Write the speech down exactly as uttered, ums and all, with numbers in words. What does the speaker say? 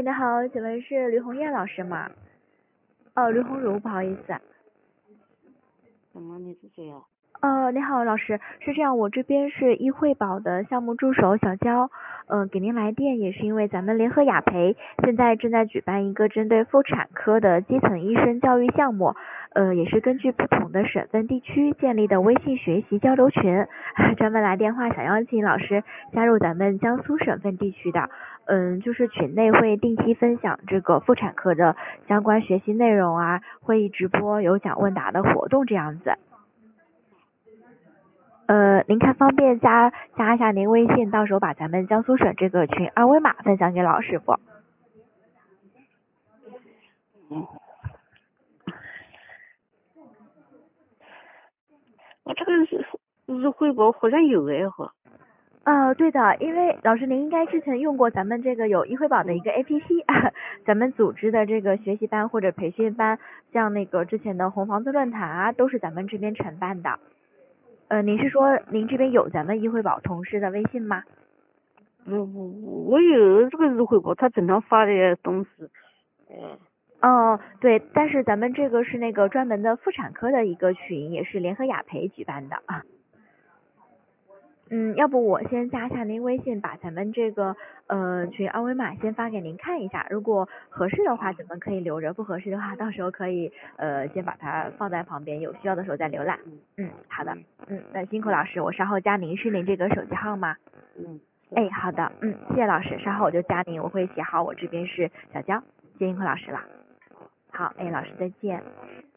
哎，你好，请问是吕红艳老师吗？哦，吕红茹，不好意思。 怎么你是谁啊？ 呃，你好，老师，是这样，我这边是医惠保的项目助手小娇，嗯、呃，给您来电也是因为咱们联合雅培现在正在举办一个针对妇产科的基层医生教育项目，呃，也是根据不同的省份地区建立的微信学习交流群，专门来电话想邀请老师加入咱们江苏省份地区的，嗯，就是群内会定期分享这个妇产科的相关学习内容啊，会议直播、有奖问答的活动这样子。呃，您看方便加加一下您微信，到时候把咱们江苏省这个群二维码分享给老师不？ 嗯，我这个是是汇报好像有哎哈。 呃，对的，因为老师您应该之前用过咱们这个有医惠保的一个 A P P，、嗯、咱们组织的这个学习班或者培训班，像那个之前的红房子论坛啊，都是咱们这边承办的。呃，您是说您这边有咱们医惠保同事的微信吗？ 我我我有这个是汇报，他经常发的东西。嗯。 哦，对，但是咱们这个是那个专门的妇产科的一个群，也是联合雅培举办的啊。嗯，要不我先加一下您微信，把咱们这个呃群二维码先发给您看一下，如果合适的话，咱们可以留着；不合适的话，到时候可以呃先把它放在旁边，有需要的时候再浏览。嗯，好的，嗯，那辛苦老师，我稍后加您，是您这个手机号吗？ 嗯。 哎，好的，嗯，谢谢老师，稍后我就加您，我会写好，我这边是小娇，谢辛苦老师了。好，哎，老师再见。